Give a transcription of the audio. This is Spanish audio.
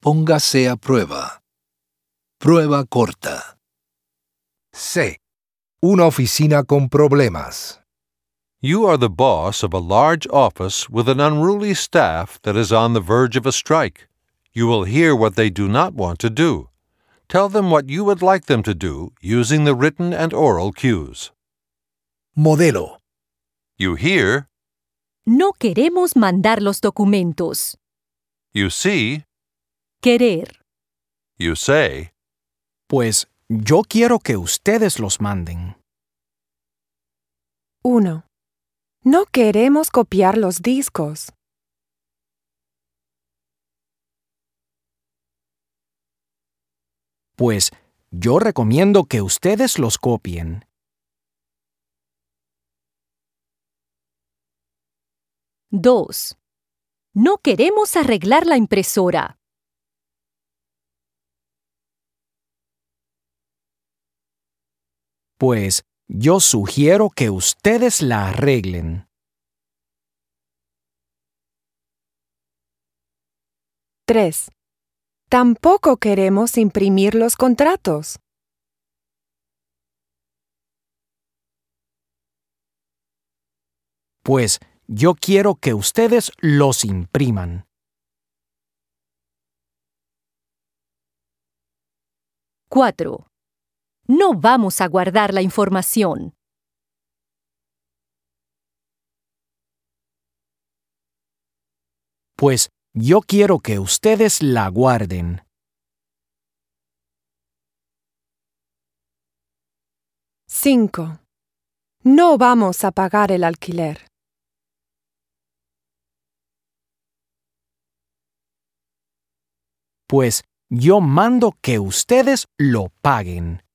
Póngase a prueba. Prueba corta. C. Una oficina con problemas. You are the boss of a large office with an unruly staff that is on the verge of a strike. You will hear what they do not want to do. Tell them what you would like them to do using the written and oral cues. Modelo. You hear, No queremos mandar los documentos. you see, Querer. you say. Pues yo quiero que ustedes los manden. 1. No queremos copiar los discos. Pues yo recomiendo que ustedes los copien. 2. No queremos arreglar la impresora. Pues yo sugiero que ustedes la arreglen. 3. Tampoco queremos imprimir los contratos. Pues yo quiero que ustedes los impriman. 4. No vamos a guardar la información. Pues yo quiero que ustedes la guarden. 5. No vamos a pagar el alquiler. Pues yo mando que ustedes lo paguen.